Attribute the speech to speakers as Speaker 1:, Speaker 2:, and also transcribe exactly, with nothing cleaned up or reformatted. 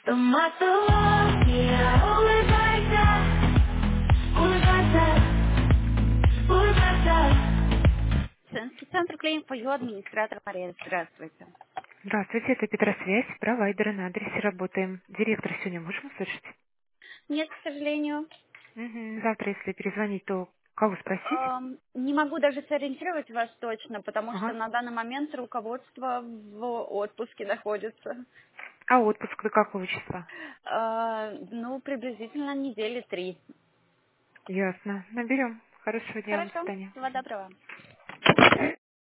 Speaker 1: The matter what, yeah, always like that, always like that, always like that. Центр центр клиент по ее администратор Мария. Здравствуйте.
Speaker 2: Здравствуйте, это Петросвязь, провайдеры на адресе работаем. Директор сегодня можем услышать?
Speaker 1: Нет, к сожалению.
Speaker 2: Мгм. Завтра, если перезвонить, то кого спросить?
Speaker 1: Эм, Не могу даже сориентировать вас точно, потому что
Speaker 2: Ага.
Speaker 1: на данный момент руководство в отпуске находится.
Speaker 2: А отпуск до какого числа?
Speaker 1: Э, Ну, приблизительно недели три.
Speaker 2: Ясно. Наберем. Хорошего дня, вам, до
Speaker 1: Хорошо,
Speaker 2: свидания.
Speaker 1: всего доброго.